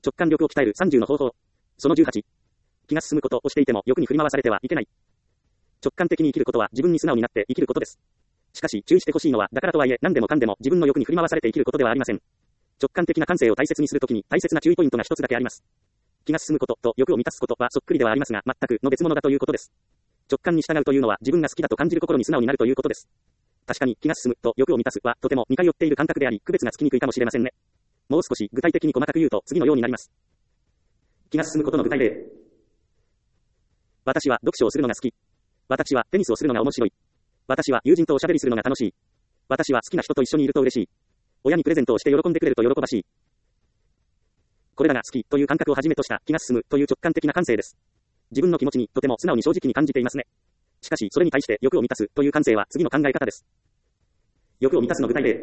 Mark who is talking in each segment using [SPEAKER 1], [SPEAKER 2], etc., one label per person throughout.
[SPEAKER 1] 直感力を鍛える30の方法。その18。気が進むことをしていても欲に振り回されてはいけない。直感的に生きることは自分に素直になって生きることです。しかし注意してほしいのは、だからとはいえ何でもかんでも自分の欲に振り回されて生きることではありません。直感的な感性を大切にするときに大切な注意ポイントが一つだけあります。気が進むことと欲を満たすことはそっくりではありますが、全くの別物だということです。直感に従うというのは自分が好きだと感じる心に素直になるということです。確かに気が進むと欲を満たすはとても似通っている感覚であり、区別がつきにくいかもしれませんね。もう少し具体的に細かく言うと次のようになります。気が進むことの具体例。私は読書をするのが好き。私はテニスをするのが面白い。私は友人とおしゃべりするのが楽しい。私は好きな人と一緒にいると嬉しい。親にプレゼントをして喜んでくれると喜ばしい。これらが好きという感覚をはじめとした気が進むという直感的な感性です。自分の気持ちにとても素直に正直に感じていますね。しかしそれに対して欲を満たすという感性は次の考え方です。欲を満たすの具体例。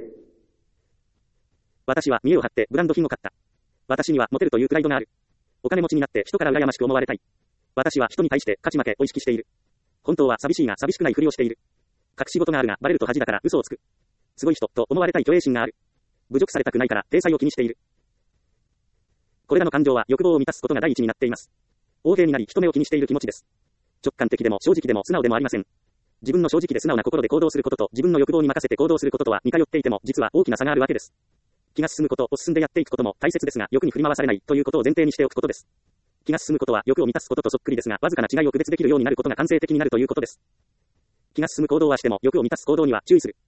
[SPEAKER 1] 私は見栄を張ってブランド品を買った。私にはモテるというプライドがある。お金持ちになって人から羨ましく思われたい。私は人に対して勝ち負けを意識している。本当は寂しいが寂しくないふりをしている。隠し事があるがバレると恥だから嘘をつく。すごい人と思われたい虚栄心がある。侮辱されたくないから体裁を気にしている。これらの感情は欲望を満たすことが第一になっています。横柄になり人目を気にしている気持ちです。直感的でも正直でも素直でもありません。自分の正直で素直な心で行動することと自分の欲望に任せて行動することとは似通っていても実は大きな差があるわけです。気が進むことを進んでやっていくことも大切ですが、欲に振り回されないということを前提にしておくことです。気が進むことは欲を満たすこととそっくりですが、わずかな違いを区別できるようになることが感性的になるということです。気が進む行動はしても欲を満たす行動には注意する。